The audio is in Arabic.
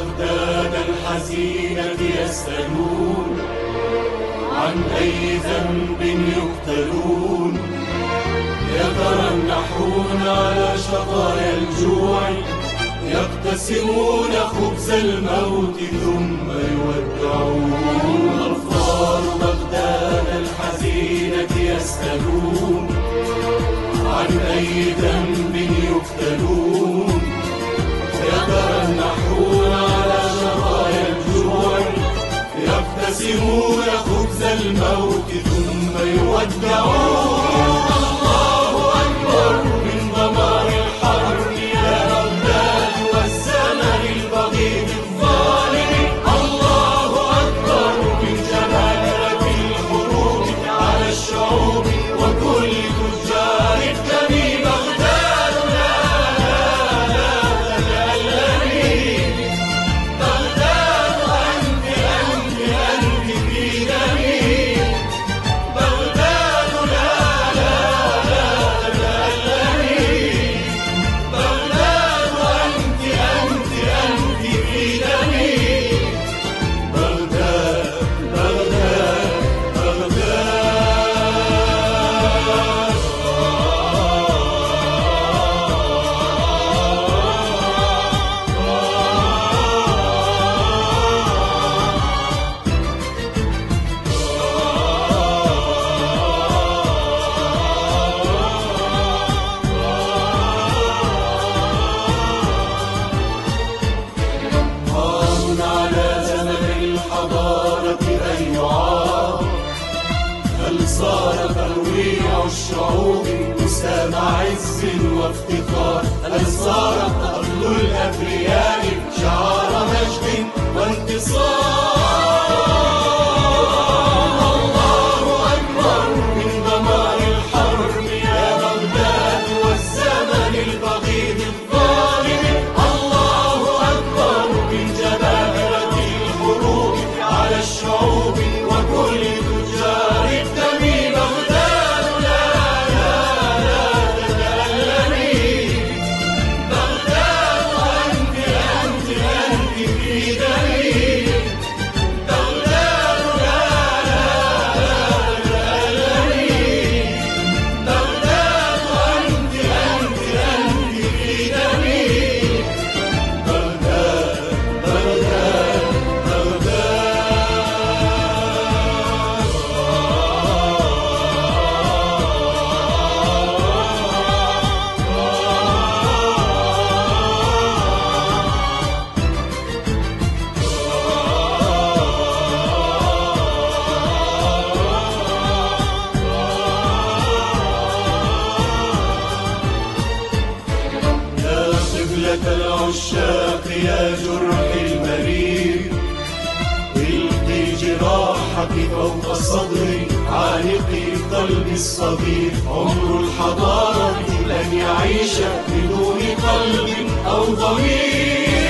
بغداد الحزينة يسألون عن أي ذنب يقتلون، يترنحون على شظايا الجوع، يقتسمون خبز الموت ثم يودعون. أطفال بغداد الحزينة يسألون عن أي ذنب يقتلون، يترنحون على شظايا الجوع، يقتسمون خبز الموت ثم يودعون. الله أكبر من دمار الحرب يا بغداد والزمن البغيض الظالم، الله أكبر من جبابرة الحروب على الشعوب وكل تجار الدم. بغداد لا لا لا تتألمي، بغداد أنت أنت أنت في دمي، بغداد لا لا لا تتألمي، بغداد أنت أنت أنت في دمي، بغداد بغداد بغداد. قام على زمن الحضارة أن يعاد، هل صار ترويع الشعوب وسام عز وافتخار؟ هل صار قتل الأبرياء شعار مجد وانتصار؟ الله أكبر من دمار الحرب يا بغداد والزمن البغيض الظالم، الله أكبر من جبابرة الحروب على الشعوب وكل تجار الدم. بغداد لا لا لا تتألمي، بغداد أنت أنت أنت في دمي، بغداد لا لا لا تتألمي، بغداد أنت أنت أنت في دمي، بغداد بغداد بغداد. يا قبلة العشاق يا جرح المرير، القي جراحك فوق صدري، عانقي قلب الصغير. عمر الحضارة لن يعيش بدون قلب أو ضمير.